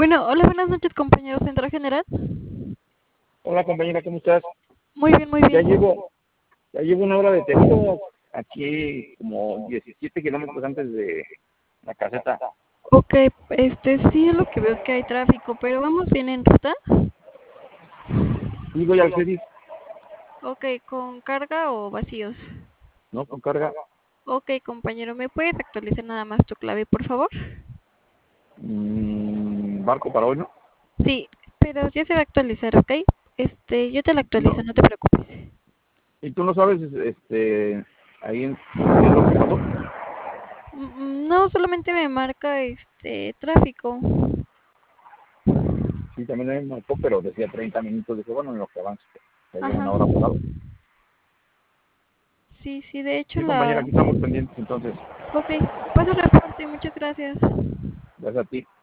Bueno, hola, buenas noches, compañero Central General. Hola compañera, ¿cómo estás? Muy bien, muy Ya bien. llevo, ya llevo una hora detenido aquí como 17 kilómetros antes de la caseta. Ok, sí es lo que veo que hay tráfico, pero vamos bien en ruta. Digo ya al Cedis, Ok, ¿con carga o vacíos? ¿no? Con carga. Ok, compañero, ¿me puedes actualizar nada más tu clave, por favor? Barco para hoy, ¿no? Sí, pero ya se va a actualizar, ¿ok? Yo te la actualizo, No. no te preocupes. ¿Y tú no sabes, ahí qué es lo que pasó? No, solamente me marca, tráfico. Sí, también me marcó, pero decía 30 minutos. Dije, bueno, en lo que avanza, ya llevo Ajá. una hora parado. Sí, sí, de hecho Sí, compañera, la... aquí estamos pendientes entonces. Ok, paso reporte, muchas gracias. Gracias a ti.